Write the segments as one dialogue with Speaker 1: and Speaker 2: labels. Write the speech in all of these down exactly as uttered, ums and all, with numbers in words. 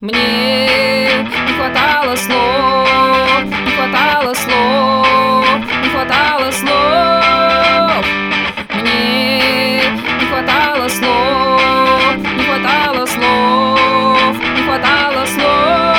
Speaker 1: Мне не хватало слов, не хватало слов, не хватало слов. Мне не хватало слов, не хватало слов, не хватало слов.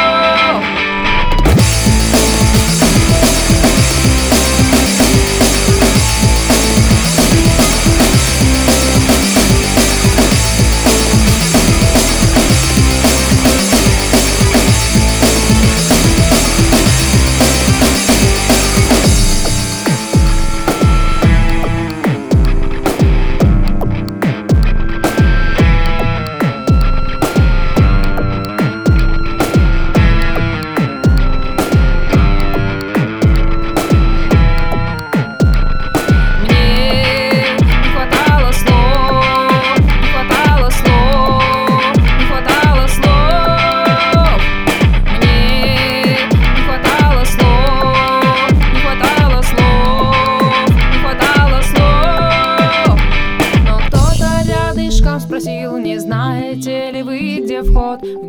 Speaker 1: Спросил, не знаете ли вы, где вход в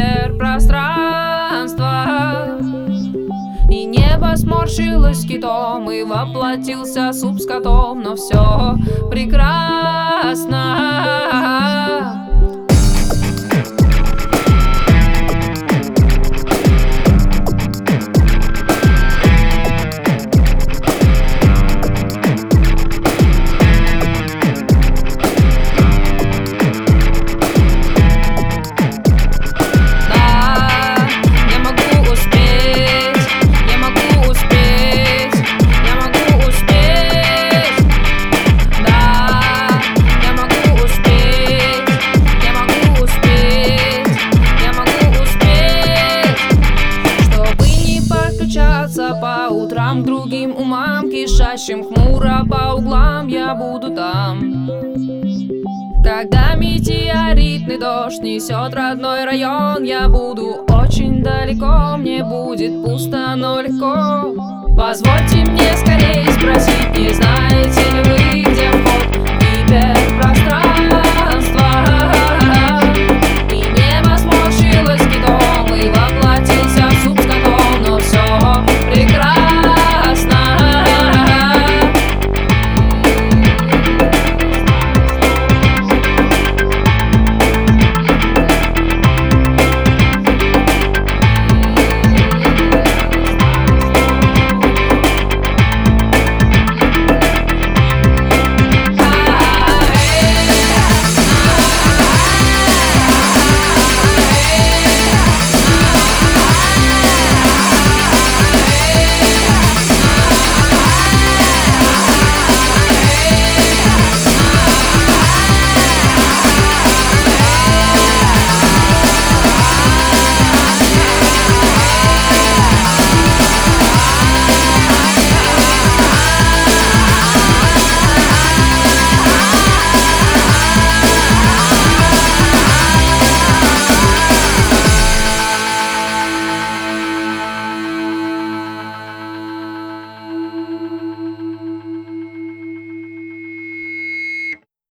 Speaker 1: гиперпространство? И небо сморщилось китом, и воплотился суп с котом, но все прекрасно. По утрам к другим умам, кишащим хмуро по углам, я буду там. Когда метеоритный дождь несет родной район, я буду очень далеко, мне будет пусто, но легко. Позвольте мне скорее спросить, не знаете ли вы, где